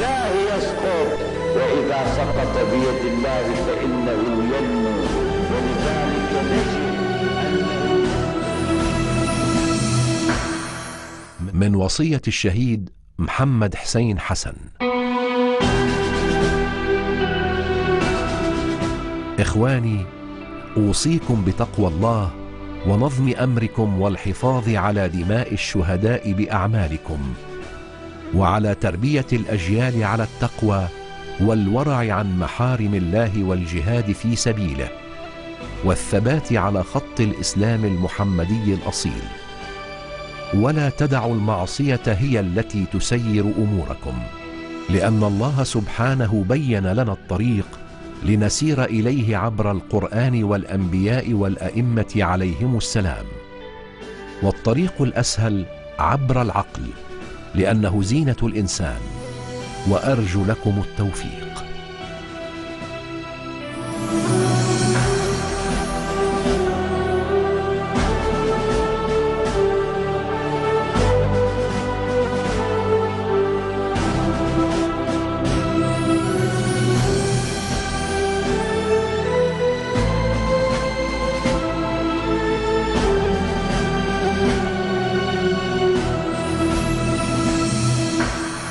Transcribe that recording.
الله يسقط، وإذا سقط بيد الله فإنه ينمو. ولذلك نجد من وصية الشهيد محمد حسين حسن. إخواني، أوصيكم بتقوى الله ونظم أمركم والحفاظ على دماء الشهداء بأعمالكم، وعلى تربية الأجيال على التقوى والورع عن محارم الله والجهاد في سبيله، والثبات على خط الإسلام المحمدي الأصيل. ولا تدعوا المعصية هي التي تسير أموركم، لأن الله سبحانه بين لنا الطريق لنسير إليه عبر القرآن والأنبياء والأئمة عليهم السلام. والطريق الأسهل عبر العقل، لأنه زينة الإنسان. وأرجو لكم التوفيق.